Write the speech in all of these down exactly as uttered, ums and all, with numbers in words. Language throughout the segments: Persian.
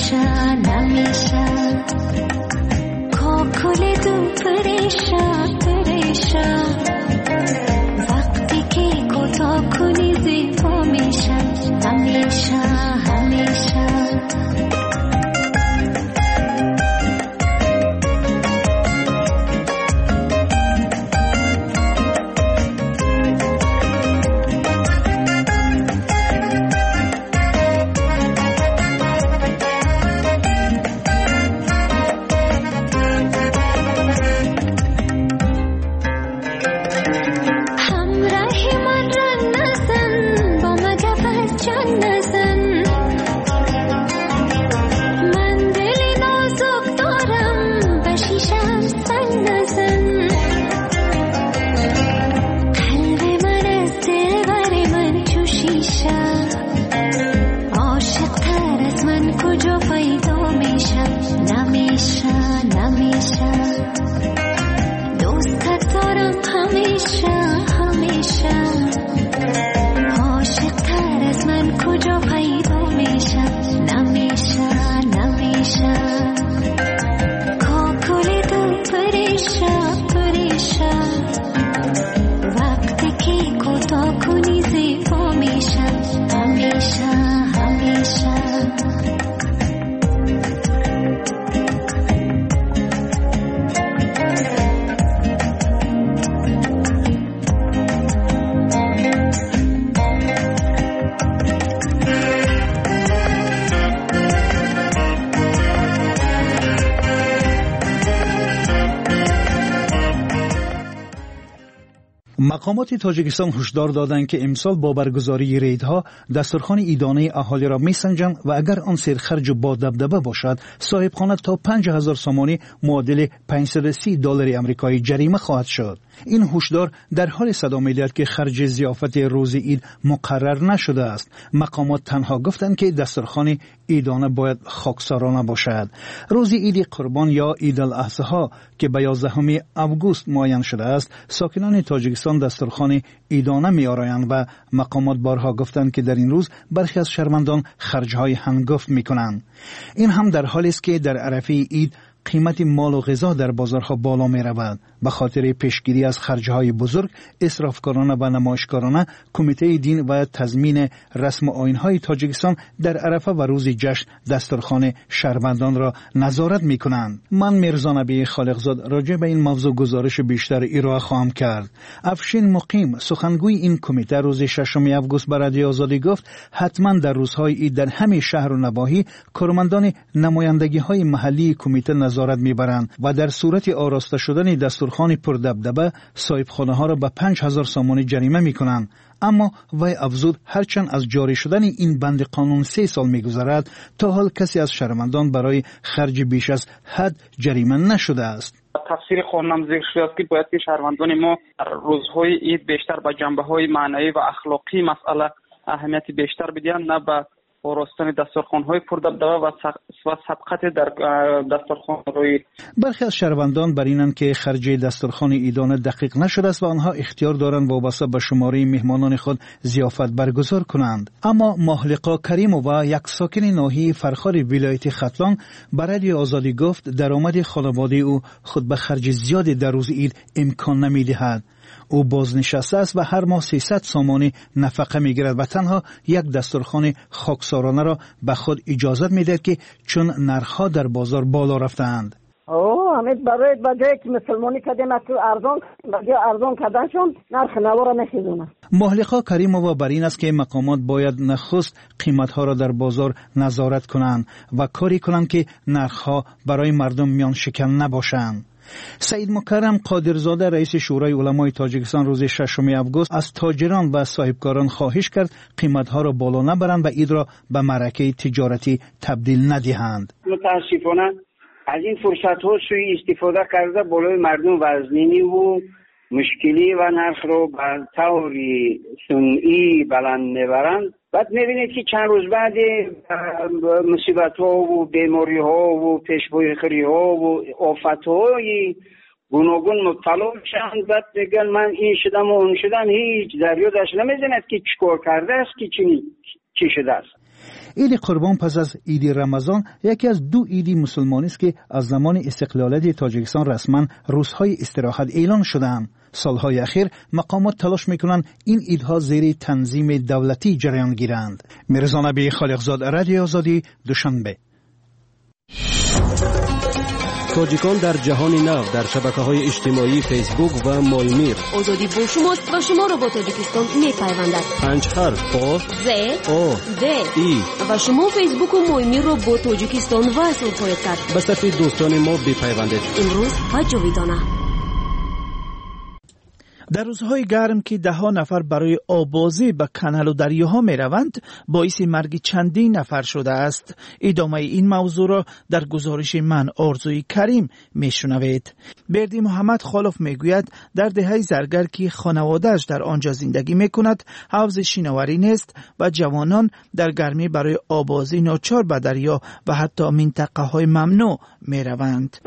همیشه نمیشه کاکل دو پریشان پریشان وقتی که کوتاه کنی زیبا میشه همیشه همیشه مقامات تاجیکستان هشدار دادند که امسال با برگزاری ریدها دسترخوان عیدانه اهالی را میسنجند و اگر آن سرخرج با دبدبه باشد صاحبخانه تا پنج هزار سامانی معادل پانصد و سی دلار آمریکایی جریمه خواهد شد. این هشدار در حال صدا می‌دهد که خرج ضیافت روز عید مقرر نشده است. مقامات تنها گفتند که دسترخوان عیدانه باید خاکسارانه باشد. روز عید قربان یا عید الاضحی که به یازدهم اوگوست معین شده است، ساکنان تاجیکستان دسترخوان عیدانه می‌آرایند و مقامات بارها گفتند که در این روز برخی از شهروندان خرج‌های هنگفت می‌کنند. این هم در حالی است که در عرفه عید قیمت مال و غذا در بازارها بالا می رود. به خاطر پیشگیری از خرجهای بزرگ، اسرافکارانه و نمایشکارانه، کمیته دین و تضمین رسم و آیین‌های تاجیکستان در عرفه و روز جشن دسترخوان شهروندان را نظارت می کنند. من میرزا نبی خالقزاد راجع به این موضوع گزارش بیشتر ارائه خواهم کرد. افشین مقیم سخنگوی این کمیته روز ششم اوگوست به رادیو آزادی گفت حتما در روزهای عید در همه شهر و نواحی کارمندان نمایندگی‌های محلی کمیته نظارت میبرند و در صورت آراسته شدن دسترخوان پردبدبه صاحبخانه ها را به پنج هزار سامانی جریمه میکنند. اما وی افزود هرچند از جاری شدن این بند قانون سه سال میگذرد تا حال کسی از شهروندان برای خرج بیش از حد جریمه نشده است. تفسیر قانون ذکر شده است که باید که شهروندان ما روزهای عید بیشتر به جنبه‌های معنوی و اخلاقی مسئله اهمیت بیشتر بدهند، نه به آراستن دسترخوان‌های پردبدبه و سبقت در دسترخوان روی. برخی از شهروندان بر اینند که خرج دسترخوان عیدانه دقیق نشده است و آنها اختیار دارند وابسته به شماره مهمانان خود ضیافت برگزار کنند. اما محلقا کریمووا یک ساکن ناحیه فرخار ولایت ختلان به رادیو آزادی گفت درآمد خانواده او خود به خرج زیادی در روز عید امکان نمی‌دهد. او بازنشسته است و هر ماه سیصد سامانی نفقه میگیرد و تنها یک دسترخوان خاکسارانه را به خود اجازت میدهد که چون نرخ‌ها در بازار بالا رفتند. اوه همین برای بجایی که مسلمانی کردیم تو ارزان بجای ارزان کردنشون نرخ نوارا نشیدونه. محلقا کریمووا بر این است که مقامات باید نخست قیمت‌ها را در بازار نظارت کنند و کاری کنند که نرخ‌ها برای مردم میان شکن نباشند. سعید مکرم قادرزاده رئیس شورای علمای تاجیکستان روز ششم اوگوست از تاجران و صاحبکاران خواهش کرد قیمت‌ها را بالا نبرند و عید را به معرکه تجارتی تبدیل ندهند. متاسفانه از این فرصت‌ها سوء استفاده کرده بالای مردم وزنینی و مشکلی و نرخ را به طور سنئی بلند میبرند. بعد میبینید که چند روز بعد مصیبت ها و بیماری ها و پیشگویی ها و آفت های گوناگون مبتلا میشن. بعد میگن من این شدم و اون شدم، هیچ دریادش نمیزند که چیکار کرده است که چی چی شده است. عید قربان پس از عید رمضان یکی از دو عید مسلمانی است که از زمان استقلالیت تاجیکستان رسما روزهای استراحت اعلان شده‌اند. سالهای اخیر مقامات تلاش میکنند این عیدها زیر تنظیم دولتی جریان گیرند. میرزا نبی خالقزاد، رادیو آزادی، دوشنبه. تاجیکان در جهان نو در شبکه‌های اجتماعی فیسبوک و مایمیر. آزادی با شماست و شما را با تاجیکستان می‌پیوندد. پنج حرف با ز او د ای و شما فیسبوک و مایمیر را با تاجیکستان وصل خواهید کرد. به صفحه دوستان ما بپیوندید. امروز و جاویدانه. در روزهای گرم که ده ها نفر برای آبازی به کانال و دریاها می روند باعث مرگ چندین نفر شده است. ادامه این موضوع را در گزارش من آرزوی کریم می شنوید. بردی محمد خالف می گوید در دهه زرگر که خانواده‌اش در آنجا زندگی می کند حوض شینواری نیست و جوانان در گرمی برای آبازی ناچار به دریا و حتی منطقه های ممنوع می روند.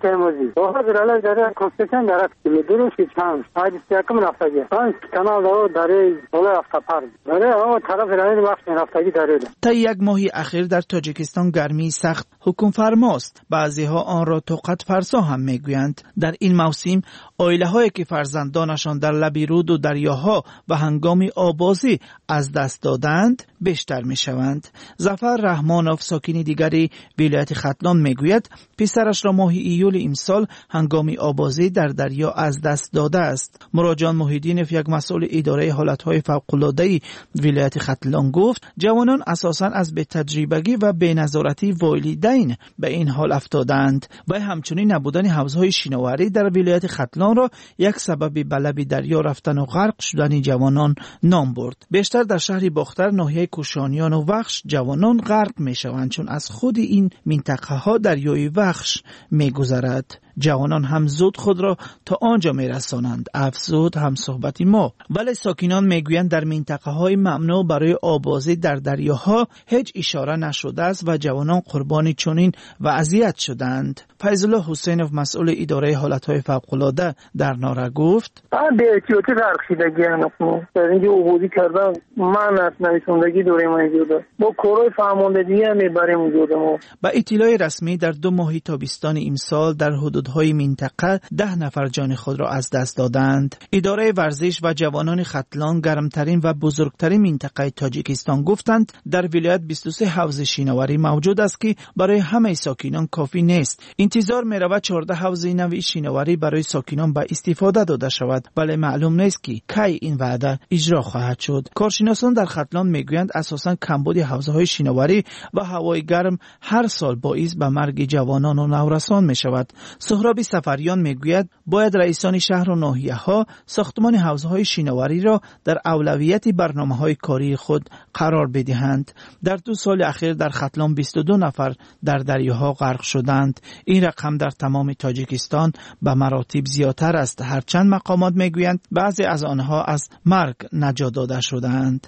یکم رفتگی آن کانال رو داره بالا رفته پر داره اون طرف راه وقت رفتگی داره. تا یک ماهی اخیر در تاجیکستان گرمی سخت حکم فرماست. بعضی ها آن را طاقت فرسا هم میگویند. در این موسم عائله هایی که فرزندانشان در لب رود و دریاها و هنگام آبازی از دست دادند بیشتر می شوند. ظفر رحمانوف ساکن دیگری ولایت ختلان میگوید پسرش را ماه ایول امسال هنگام آبازی در دریا از دست داده است. مراجعان محیدینف یک مسئول اداره حالتهای فوق‌العاده ولایت ختلان گفت جوانان اساساً از بی تجربگی و بی نظارتی والدین به این حال افتادند و همچنین نبودن حوضهای شینواری در ولایت ختلان را یک سبب به لب دریا رفتن و غرق شدن جوانان نام برد. بیشتر در شهر باختر ناحیه کوشانیان و وخش جوانان غرق می شوند چون از خود این منطقه ها دریای وخش می گذرد. جوانان هم زود خود را تا آنجا می رسانند. افزود هم صحبتی ما. ولی ساکنان می گویند در منطقه های ممنوع برای آبازی در دریاها هیچ اشاره نشده است و جوانان قربانی چنین وضعیت شدند. فیض الله حسینوف مسئول اداره حالتهای فوق‌العاده در ناره گفت من به احتیاطی غرق شدگی هستم. در اینجا عبودی کردم من از نویسندگی دوره موجوده با کارهای فرماندهی هم میبریم وجود ما. با اطلاع رسمی در دو ماه تابستان امسال در حدودهای منطقه ده نفر جان خود را از دست دادند. اداره ورزش و جوانان ختلان گرمترین و بزرگترین منطقه تاجیکستان گفتند در ولایت بیست و سه حوض شینواری موجود است که برای همه ساکنان کافی نیست. انتظار می رود چهارده حوض نوی شینواری برای ساکنان به استفاده داده شود ولی معلوم نیست که کی این وعده اجرا خواهد شد. کارشناسان در ختلان میگویند اساساً کمبود حوضهای شینواری و هوای گرم هر سال باعث به مرگ جوانان و نورسان می شود. سهراب سفریان میگوید باید رئیسان شهر و ناحیه ها ساختمان حوضهای شینواری را در اولویت برنامه‌های کاری خود قرار بدهند. در دو سال اخیر در ختلان بیست و دو نفر در دریاها غرق شدند. این رقم در تمام تاجیکستان به مراتب زیادتر است. هرچند مقامات میگویند بعضی از آنها از مرگ نجات داده شدند.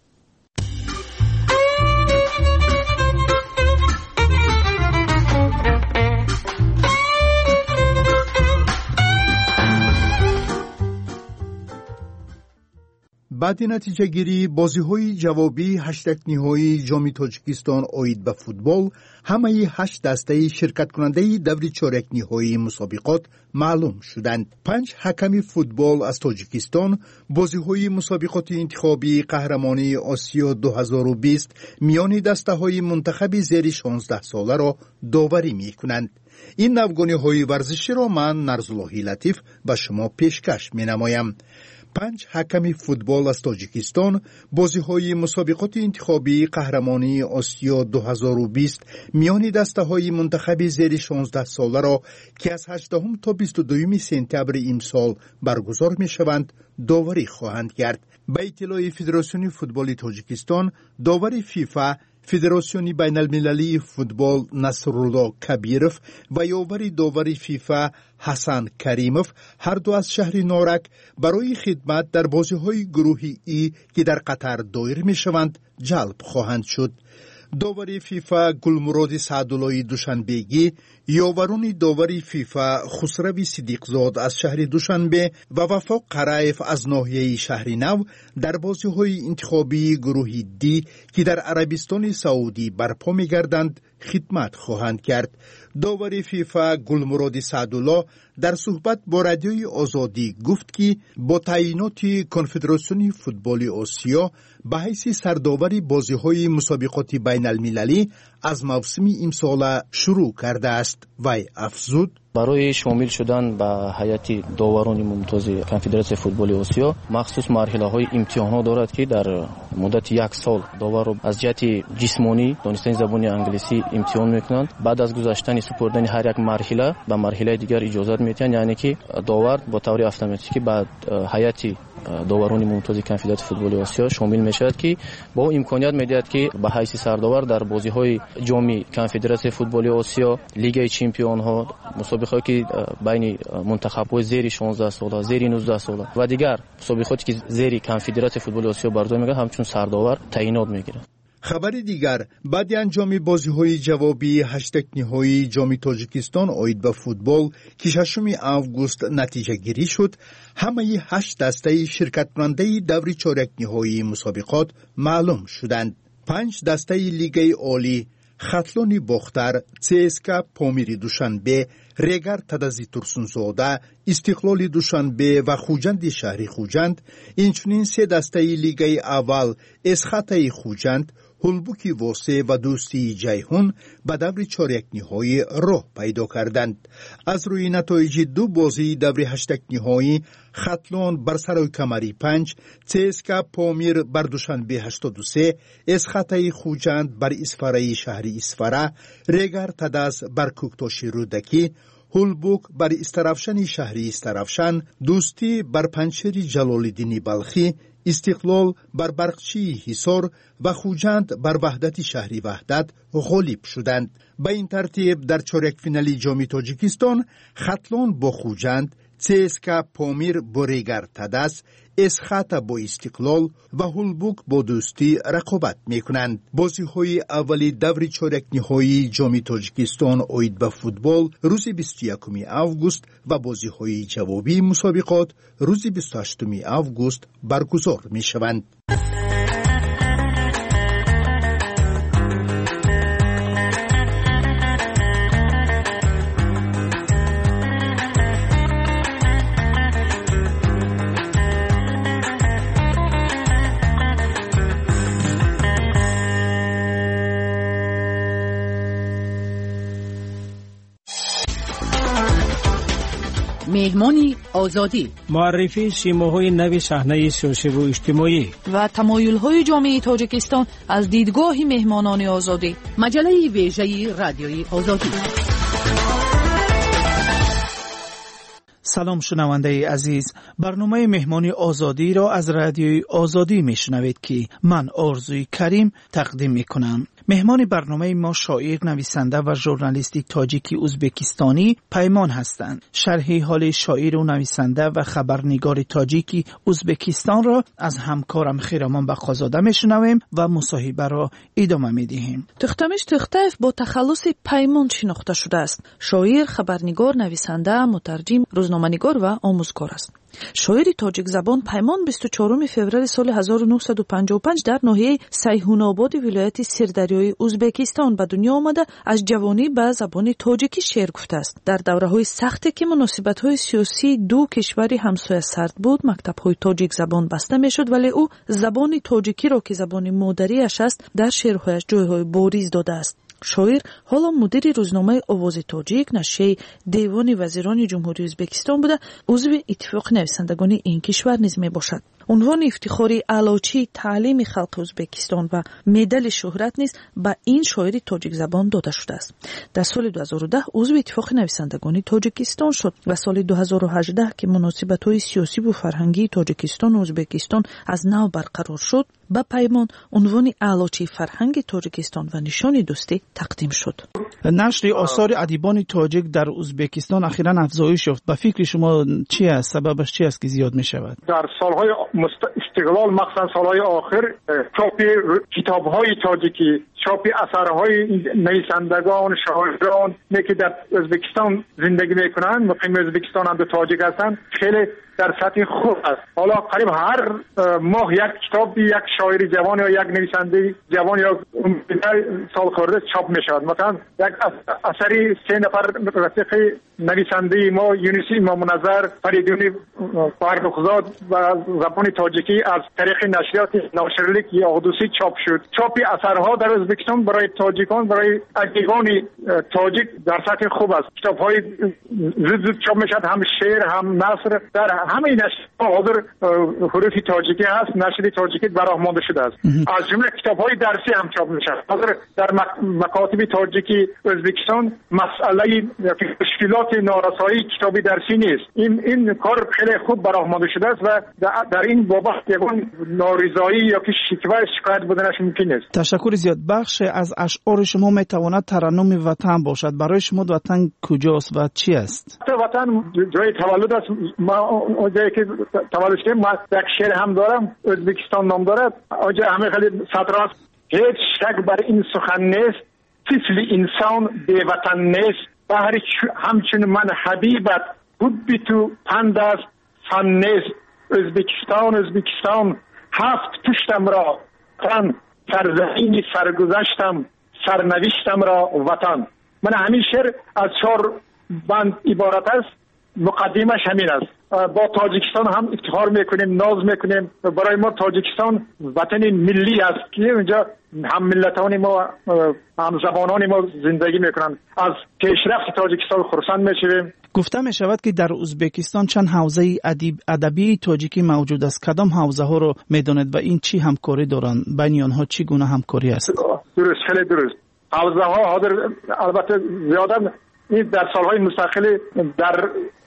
بعد نتیجه گیری بازی های جوابی هشتگ نهایی جام تاجیکستان اوید به فوتبال همه هشت دسته شرکت کننده دوری چهارک نهایی مسابقات معلوم شدند. پنج حکم فوتبال از تاجیکستان بازی های مسابقات انتخابی قهرمانی آسیا دو هزار و بیست میان دسته های منتخب زیر شانزده ساله را داوری می کنند. این نوگانی های ورزشی را من نرزاللهی لطیف به شما پیشکش می نمایم. پنج حکم فوتبال از تاجیکستان بازی های مسابقات انتخابی قهرمانی آسیا دو هزار و بیست میان دسته های منتخب زیر شانزده ساله را که از هجدهم تا بیست و دو سپتامبر امسال برگزار می شوند داوری خواهند کرد. به اطلاع فدراسیون فوتبال تاجیکستان داور فیفا فدراسیون بین المللی فوتبال نصرالله کبیرف و یاور داور فیفا حسن کریموف هر دو از شهر نارک برای خدمت در بازی های گروهی ای که در قطر دایر می شوند جلب خواهند شد. داوری فیفا گلمراد سعداللهی دوشنبهگی، یاورون داوری فیفا خسروی صدیقزاد از شهر دوشنبه و وفاق قرایف از ناحیه شهر نو در بازی‌های انتخابی گروه دی که در عربستان سعودی برپا می‌گردند خدمت خواهند کرد. داوری فیفا گلمراد سعدالله در صحبت با رادیوی آزادی گفت که با تعیینات کنفدراسیون فوتبال آسیا به حیث سرداوری بازی‌های مسابقات بین المللی از موسم امسال شروع کرده است. وی افزود: برای شامل شدن به هیئت داوران ممتاز کنفدراسیون فوتبال آسیا مخصوص مرحله‌های امتحانات دارد که در مدت یک سال داور را از جهت جسمانی دانستن زبان انگلیسی امتحان میکنند. بعد از گذشتن سپردن هر یک مرحله به مرحله دیگر اجازه میتن، یعنی که داور با طور اتوماتیکی بعد هیئت داوران ممتاز کنفدراسیون فوتبال آسیا شامل میشود که با امکانیت میدهد که به حیث سرداور در بازی‌های جام کنفدراسیون فوتبال آسیا، لیگ چمپیون‌ها، مسابقاتی که بین منتخب‌های زیر شانزده ساله، زیر نوزده ساله و دیگر مسابقاتی که زیر کنفدراسیون فوتبال آسیا برگزار می‌گردد همچون سرداور تعیینات می‌گیرد. خبر دیگر: بعد انجام بازی‌های جوابی هشتگ نهایی جام تاجیکستان اوید به فوتبال که ششم آگوست نتیجه گیری شد، همه هشت دسته شرکت کننده دور چهارک نهایی مسابقات معلوم شدند. پنج دسته لیگ عالی، خطلون باختر، سی اس کے پامیر دوشنبه، ریگر تدزی ترسونزاده، استقلال دوشنبه و خوجند شهری خوجند، اینچنین سه دسته لیگ اول اسخط خوجند، هلبوکی واسه و دوستی جیهون به دور چهارک نهایی راه پیدا کردند. از روی نتایج دو بازی دور هشتگ نهایی، خطلون بر سرای کمری پنج، سی اس کے پامیر بر دوشنبه هشتاد و سه، اسخط خوجند بر اسفاره شهری اسفاره، ریگر تدز بر کوکتاش رودکی، هلبوک بر استرافشن شهری استرافشن، دوستی بر پنچری جلالالدین بلخی، استقلال بر برقچی حصار و خوجند بر وحدت شهری وحدت غالب شدند. به این ترتیب در چهارک فینالی جام تاجیکستان خطلون با خوجند، سی اس کے پامیر با ریگر تدس، اسخط با استقلال و هلبوک با دوستی رقابت میکنند. بازی‌های اولی دور چهارک نهایی جام تاجیکستان اوید به فوتبال روز بیست و یکم آگوست و بازی‌های جوابی مسابقات روز بیست و هشتم آگوست برگزار میشوند. مهمانی آزادی، معرفی سیماهای نو صحنه سیاسی و اجتماعی و تمایل‌های جامعه تاجیکستان از دیدگاه مهمانان آزادی. مجله ویژه رادیوی آزادی. سلام شنونده عزیز، برنامه مهمانی آزادی را از رادیوی آزادی میشنوید که من آرزوی کریم تقدیم میکنم. مهمان برنامه ما شاعر، نویسنده و ژورنالیست تاجیکی ازبکستانی پیمان هستند. شرح حال شاعر و نویسنده و خبرنگار تاجیکی ازبکستان را از همکارم خیرامان بقازاده میشنویم و مصاحبه را ادامه میدهیم. تختمش تختایف با تخلص پیمان شناخته شده است. شاعر، خبرنگار، نویسنده، مترجم، روزنامه‌نگار و آموزگار است. شاعر تاجیک زبان پیمان بیست و چهارم فوریه سال هزار و نهصد و پنجاه و پنج در ناحیه سیحون‌آباد ولایت سردریای ازبکستان به دنیا آمده. از جوانی به زبان تاجیکی شعر گفته است. در دوره‌های سختی که مناسبت‌های سیاسی دو کشور همسایه سرد بود، مکتب‌های تاجیک زبان بسته می‌شد، ولی او زبان تاجیکی را که زبان مادری‌اش است در شعرهایش جای‌های بارز داده است. شاعر حالا مدیر روزنامه آواز تاجیک، نشریه دیوان وزیران جمهوری ازبکستان بوده. عضو اتفاق نویسندگان این کشور نیز میباشد. عنوان افتخاری علاچی تعلیم خلق ازبکستان و مدال شهرت نیز به این شاعر تاجیک زبان داده شده است. در سال دو هزار و ده عضو اتفاق نویسندگان تاجیکستان شد و سال دو هزار و هجده که مناسبت‌های سیاسی و فرهنگی تاجیکستان و ازبکستان از نو برقرار شد، به پیمان عنوان علاچی فرهنگ تاجیکستان و نشان دوستی تقدیم شد. نشر آثار ادیبان تاجیک در ازبکستان اخیراً افزایش یافت. به فکر شما چی است؟ سببش چی است که زیاد می شود؟ در سالهای استقلال مخصوصا سالهای آخر چاپ کتاب‌های تاجیکی، چاپ اثرهای نویسندگان، شاعران که در ازبکستان زندگی میکنن، مقیم ازبکستان هم در تاجیک هستن، خیلی در سطح خوب است. حالا قریب هر ماه یک کتاب یک شاعر جوان یا یک نویسنده جوان یا سال خورده چاپ میشود. مثلا یک اثری سه نفر رفیق نویسنده ما یونس امام نظر فریدون فرخزاد و زبان تاجیکی از طریق نشریات ناشرلیک یا قدوسی چاپ شد. چاپ اثرها در ازبکستان برای تاجیکان، برای ادیبان تاجیک در سطح خوب است. کتاب‌های زود زود چاپ میشد، هم شعر هم نثر در همه نشریات حاضر حروف تاجیکی هست، نشر تاجیکی براهمانده شده است. از جمله کتاب‌های درسی هم چاپ میشد. حاضر در مکاتب تاجیکی ازبکستان مسئله مشکلات نارسایی کتابی درسی نیست. این این کار خیلی خوب براهمانده شده است و در این بابت یگان نارضایی یا که شکوه شکایت بودنش ممکن است. تشکر زیاد. بخش از اشعار شما میتواند ترنم وطن باشد. برای شما وطن کجاست و چی است؟ وطن جای تولد است. ما جایی که تولد شدیم، ما یک شعر هم دارم، ازبکستان نام دارد. آنجا همه خیلی سطر است. هیچ شک بر این سخن نیست، طفل انسان بی وطن نیست. بهر همچون من حبیبت حبی تو پند است فن نیست. ازبکستان ازبکستان هفت پشتم را تن، سرزمین سرگذشتم سرنوشتم را وطن. من همین شعر از چهار بند عبارت است. مقدمش همین است. با تاجیکستان هم افتخار میکنیم، ناز میکنیم. برای ما تاجیکستان وطن ملی است که اونجا هم ملتان ما هم زبانان ما زندگی میکنن. از پیشرفت تاجیکستان خرسند میشویم. گفته می شود که در ازبکستان چند حوزه ادب ادبی تاجیکی موجود است. کدام حوزه ها رو میدونید و این چی همکاری دارند؟ بین آنها چی گونه همکاری است؟ درست، خیلی درست. حوزه ها حاضر البته زیاده این در سالهای مستقل در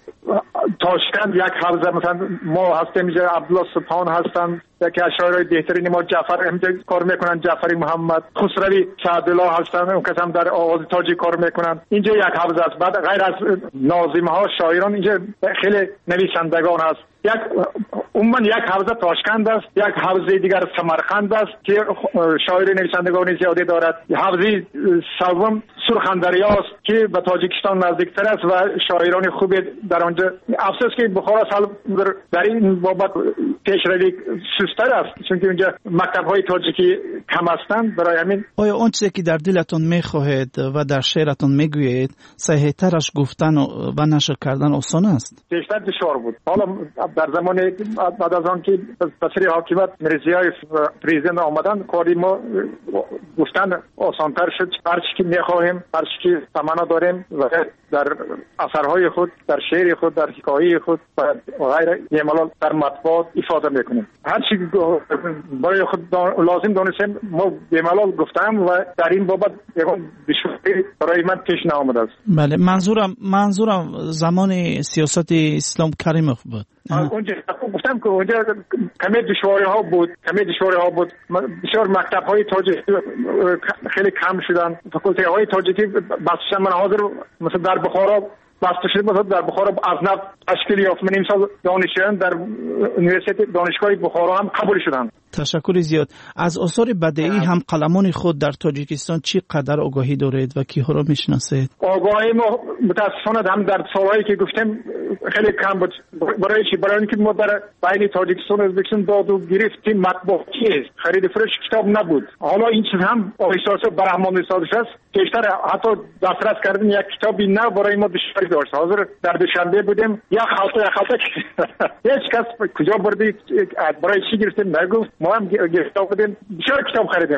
تاشکند یک حوزه مثلا ما هستیم، اینجا عبدالله سبحان هستند که اشاعره بهترین ما جعفر اینجا کار میکنن، جعفری محمد، خسروی سعدالله هستند، اون کس هم در آواز تاجیک کار میکنن. اینجا یک حوزه است. بعد غیر از ناظم ها شاعران اینجا خیلی نویسندگان هست. یک عموما یک حوزه تاشکند است، یک حوزه دیگر سمرقند است که شاعر نویسندگان زیادی دارد. حوزه سوم سرخندریا است که به تاجیکستان نزدیکتر است و شاعران خوب در آنجا. افسوس که بخارا سال در این بابت پیشروی سستر است چون که اونجا مکتب های تاجیکی کم هستند. برای همین آیا اون چیزی که در دلتون میخواهید و در شعرتون میگویید صحیح ترش گفتن و نشر کردن آسان است؟ بیشتر دشوار بود. حالا در زمان بعد از آن که بسری حاکمیت مرزیای پریزیدنت آمدن کاری ما گفتن آسانتر شد. هر چی که میخواهیم، هر چی که تمنا داریم و در اثرهای خود، در شعر خود، در حکایه خود و غیره یمالال در مطبوعات افاده میکنیم. هر چی برای خود لازم دانستیم ما بیمالال گفتم و در این بابت دشواری برای من پیش نآمده است. بله، منظورم منظورم زمان سیاست اسلام کریموف بود. اونجا گفتم که اونجا کمی دشواری ها بود، کمی دشواری ها بود. بسیار مکتب های تاجیکی خیلی کم شدن. فکولته های تاجیکی بسیار من حاضر مثلا در بخارا بسته شده، مثلا در بخارا از نو تشکیل یافت. من این سال دانشجویان در یونیورسیته دانشگاه بخارا هم قبول شدن. تشکر زیاد. از آثار بدیعی هم قلمان خود در تاجیکستان چی قدر آگاهی دارید و کیها را میشناسید؟ آگاهی ما متاسفانه هم در سالهایی که گفتم خیلی کم بود. برای چی؟ برای اینکه ما در بین تاجیکستان و ازبکستان داد و گرفتیم مطبوعاتی است، خرید فروش کتاب نبود. حالا این چیز هم احساس برهمان سازش است. بیشتر حتی دسترس کردن یک کتابی نه برای ما دشواری داشت. حاضر در دوشنبه بودیم یک خالطه یک خالطه هیچ کس کجا بردید برای چی گرفتیم نگفت. ما هم گرفته بودیم، بسیار کتاب خریدیم.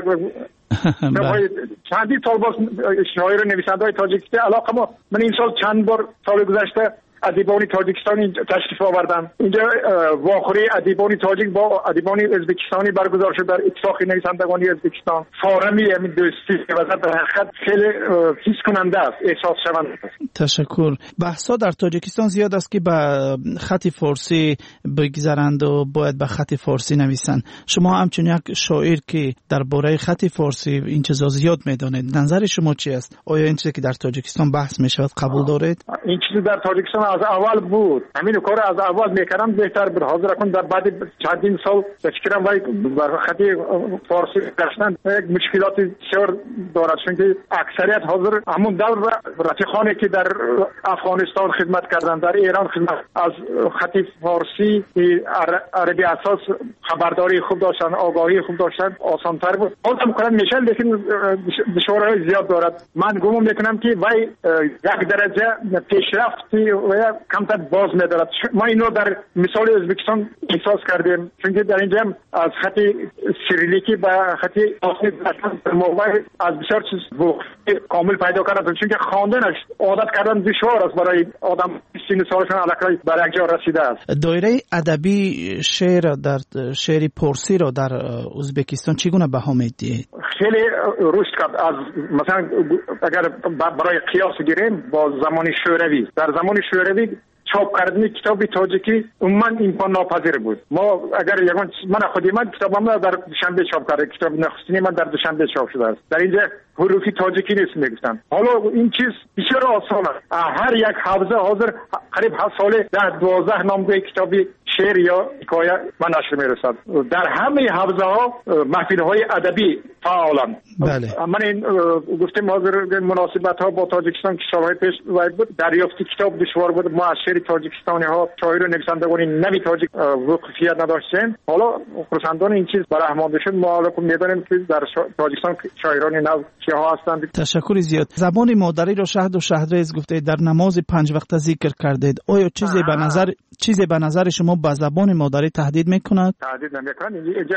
من چندی سال باز شاعر و نویسنده های تاجیکی علاقه ما. من این سال چند بار سال گذشته ادیبان تاجیکستانی تشریف آوردن. اینجا واخوری ادیبان تاجیک با ادیبان ازبکستانی برگزار شد در اتفاق نویسندگان ازبکستان. فارمی همین دوستی و در حقیقت خیلی حس کننده است، احساس شونده است. تشکر. بحثا در تاجیکستان زیاد است که به خط فارسی بگذرند و باید به خط فارسی نویسند. شما همچون یک شاعر که درباره خط فارسی این چیزا زیاد میدونید، نظر شما چی است؟ آیا این چیزی که در تاجیکستان بحث می شود قبول دارید؟ این چیزی در تاجیکستان از اول بود. همین کار از اول میکردم بهتر بود. حاضر کن در بعد چندین سال فکرم وای بر خط فارسی گشتن یک مشکلات بسیار دارد، چون که اکثریت حاضر همون دور رفیقانی که در افغانستان خدمت کردن، در ایران خدمت، از خط فارسی عربی اساس خبرداری خوب داشتن، آگاهی خوب داشتن، آسان‌تر بود. حاضر میکنم میشه، لیکن دشواری زیاد دارد. من گمان میکنم که وای یک درجه پیشرفتی و کمتر باز میدارد. ما اینو در مثال ازبکستان احساس کردیم، چون که در اینجا از خط سریلیکی به خط آسمی موقع از بسیار چیز کامل پیدا کردن، چون که خواندنش عادت کردن دشوار است برای آدم سی سالشون علاقه بر یک جا رسیده است. دایره ادبی شعر در شعر پارسی را در ازبکستان چگونه بها میدید؟ خیلی رشد کرد. از مثلا اگر برای قیاس گیریم با زمان شوروی، در زمان شوروی چاپ کردن کتاب تاجیکی عموما امکان ناپذیر بود. ما اگر یگان من خودی من کتابم در دوشنبه چاپ کردم، کتاب نخستینی من در دوشنبه چاپ شده است. در اینجا حروفی تاجیکی نیست میگفتن. حالا این چیز بسیار آسان است. هر یک حافظه حاضر قریب هر سال ده دوازده نامگوی کتابی شعر یا حکایه من نشر میرسد. در همه حوزه ها محفل های ادبی فعالند. بله. من این گفتم حاضر مناسبت ها با تاجیکستان که سالهای پیش بود، دریافت کتاب دشوار بود. ما از شعر تاجیکستانی ها شاعر و نویسندگان نوی تاجیک وقوفیت نداشتیم. حالا خرسندان این چیز برآمده شد. ما حالا میدانیم که در تاجیکستان شاعران نو ها هستند. تشکر زیاد. زبان مادری را شهد و شهرریز گفته در نماز پنج وقته ذکر کردید. آیا چیزی به نظر چیزی به نظر شما با زبان مادری تهدید میکند؟ تهدید نمیکند.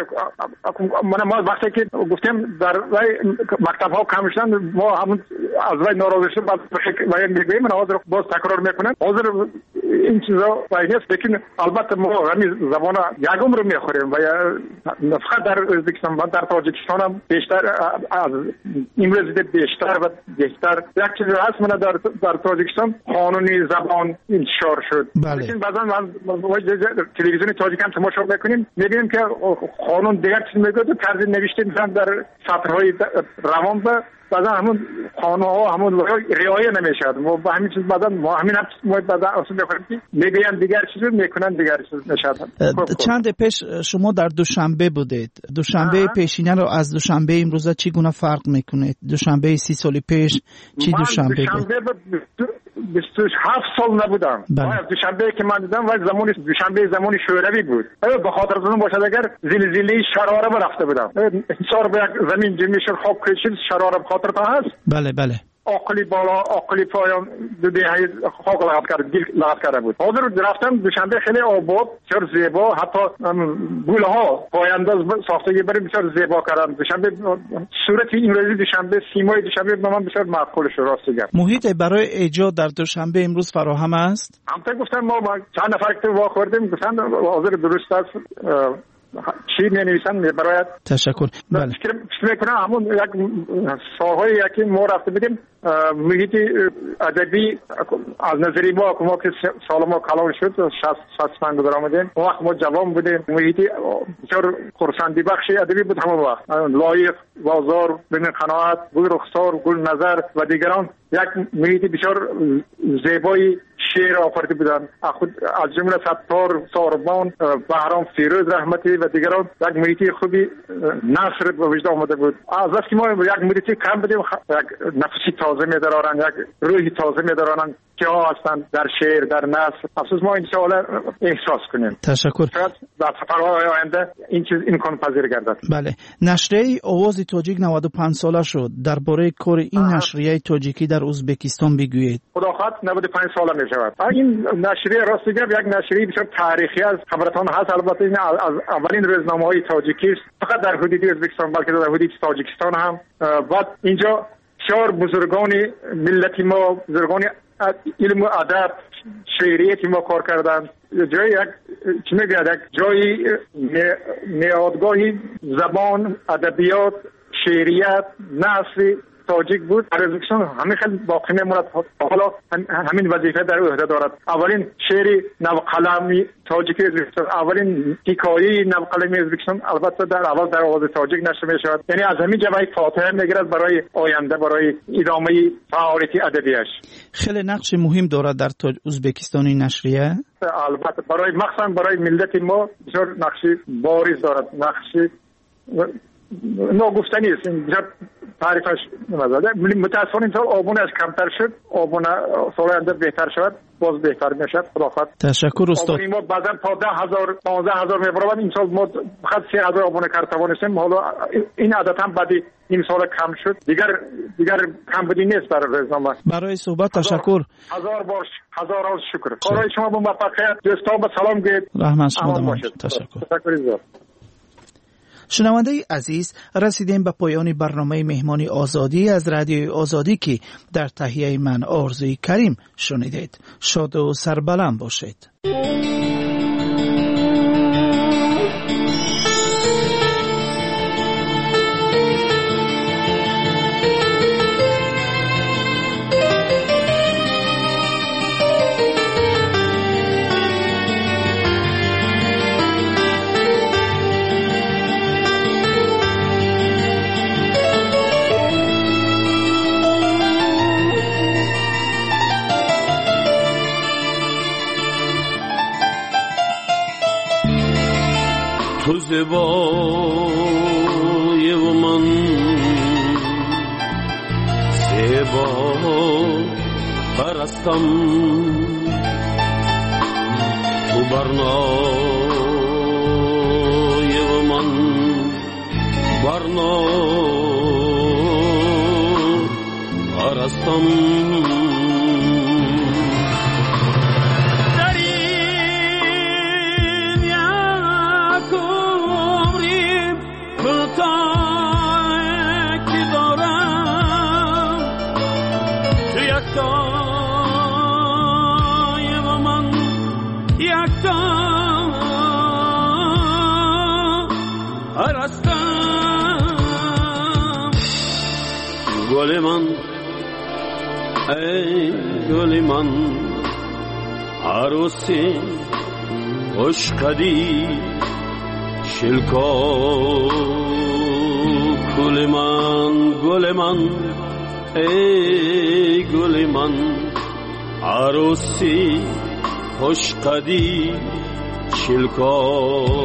من ما وقتی که گفتم در مکتب ها کم شدن، ما همون از وای ناراضی شدیم، بعد وای میگیم من حاضر باز تکرار میکنم. حاضر این چیزا وای نیست، لیکن البته ما همین زبان یکم رو میخوریم و فقط در ازبکستان و در تاجیکستان هم بیشتر از امروز بیشتر و بیشتر یک چیز هست. من در در تاجیکستان قانونی زبان انتشار شد. بله. لیکن بعضا من تلویزیون تاجیک هم تماشا میکنیم، میبینیم که قانون دیگر چیز میگه، تو طرز نوشته مثلا در سطرهای روان به بعضا همون قانون ها همون رعایت نمیشد. ما با همین چیز بعضا ما همین ما بعضا اصلا میخوریم میگن دیگر چیز میکنن دیگر چیز نشد. چند پیش شما در دوشنبه بودید. دوشنبه پیشینه رو از دوشنبه امروزه چگونه فرق میکنید؟ دوشنبه سی سال پیش چی دوشنبه بود؟ بیست و هفت سال نبودم. بله. دوشنبه که من دیدم و زمانی دوشنبه زمانی شوروی بود. به خاطر اون باشد اگر زلزله شراره رفته بودم. انصار به زمین جمعی شد، خاک کشید، شراره خاطر تا هست. بله بله. عقلی بالا عقلی پایان دو دهه خاک لغت کرد، گل لغت کرده بود. حاضر رفتم دوشنبه خیلی آباد، بسیار زیبا، حتی گل ها پایانداز ساختگی برای بسیار زیبا کردن. دوشنبه صورت امروزی دوشنبه، سیمای دوشنبه به من بسیار معقول شد. راست میگم. محیط برای ایجاد در دوشنبه امروز فراهم است؟ همونطور گفتم ما چند نفر که واخوردیم گفتن حاضر درست است. چی می نویسن برای تشکر. بله. فکر میکنم همون یک ساهای یکی ما رفته بدیم محیط ادبی از نظری ما که ما که سال ما کلان شد شصت شصت پنج گذار آمدیم، اون وقت ما جوان بودیم. محیط بسیار خرسندی بخشی ادبی بود همون وقت. لایق، بازار، بین قناعت، گل رخسار، گل نظر و دیگران یک محیط بسیار زیبایی شعر آفریده بودند. از جمله ستار، ساربان، بهرام فیروز رحمتی و دیگران یک محیط خوبی نثر به وجود آمده بود. از وقتی ما یک محیط کم بودیم، یک نفسی تازه می‌دارن، یک روحی تازه می‌دارن که ها هستند در شعر، در نثر. افسوس ما این سوال احساس کنیم. تشکر. شاید در سفرهای آینده این چیز امکان پذیر گردد. بله. نشریه آواز تاجیک نود و پنج ساله شد. درباره کار این نشریه تاجیکی در ازبکستان بگویید. خدا خواهد نود و پنج ساله می شود. این نشریه راست میگم یک نشریه بسیار تاریخی از خبرتان هست. البته این از اولین روزنامه‌های تاجیکی است، فقط در حدود ازبکستان بلکه در حدود تاجیکستان هم. بعد اینجا چهار بزرگان ملت ما، بزرگان علم و ادب، شعریت ما کار کردند. جای یک چی میگه یک جای نهادگاهی زبان، ادبیات، شعریت، نثر تاجیک بود در ازبکستان همین خیلی باقی میموند. حالا همین وظیفه در عهده دارد. اولین شعر نوقلمی تاجیک ازبکستان، اولین حکایه نوقلمی ازبکستان البته در اول در آواز تاجیک نشر می شود. یعنی از همین جبهه فاتحه میگیرد برای آینده، برای ادامه فعالیت ادبیش. خیلی نقش مهم دارد در تاج ازبکستانی نشریه. البته برای مخصوصا برای ملت ما بسیار نقش بارز دارد، نقش ناگفتنی است. اینجا تعریفش نمی‌زده. متأسفانه این سال آبونش کمتر شد، آبون سال آینده بهتر شود، باز بهتر میشد. خداحافظ. تشکر استاد. آبونی ما بعضا تا ده هزار پانزده هزار میبرد. این سال ما فقط سه هزار آبونه کار توانستیم. حالا این عدد هم بعد این سال کم شد. دیگر دیگر کم بودی نیست برای روزنامه. برای صحبت تشکر. هزار بار هزار روز شکر. خدای شما با موفقیت. دوستان با سلام گید. رحمت شما تشکر. تشکر. شنونده عزیز، رسیدیم به پایان برنامه مهمانی آزادی از رادیو آزادی که در تهیه من آرزوی کریم شنیدید. شاد و سربلند باشید. تو زیبای و من زیبا پرستم، تو برنای و من برنا پرستم. گل من ای گل من عروسی خوش قدی شلکا، گل من گل من ای گل من عروسی خوش قدی شلکا،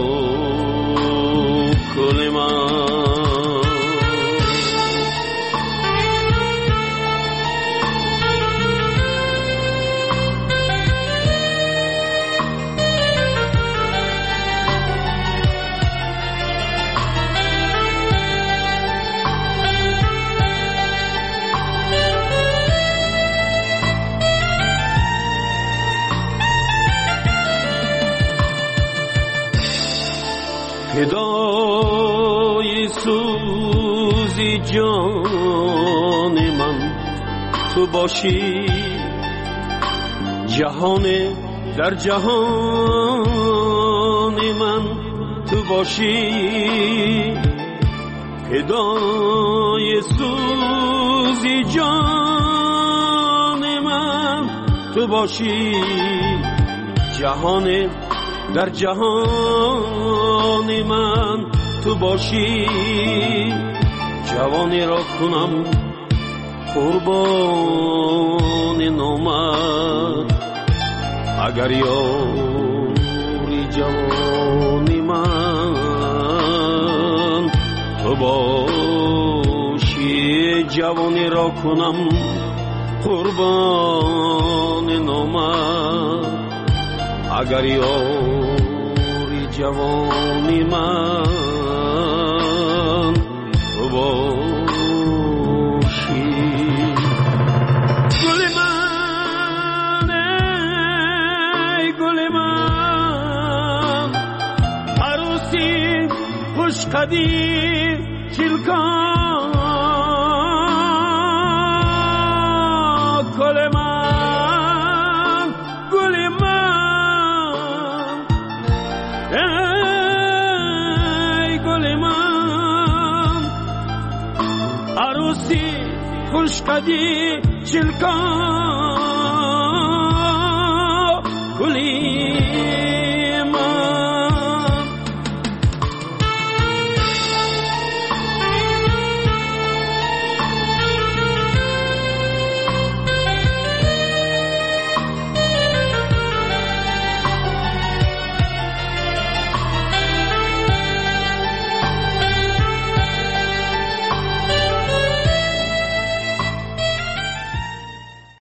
گل من فدای سوزی جان من تو باشی، جهان در جهان من تو باشی، فدای سوزی جان من تو باشی، جهان در جهان من تو باشی، جوانی را کنم قربان نامت، اگر یاری جوانی من تو باشی، جوانی را کنم قربان نامت، اگر یاری جوانی من تو باشی. گل من ای گل من عروسی خوش قدی چلکان، گل من گل من ای گل من عروسی عشقدی چلکان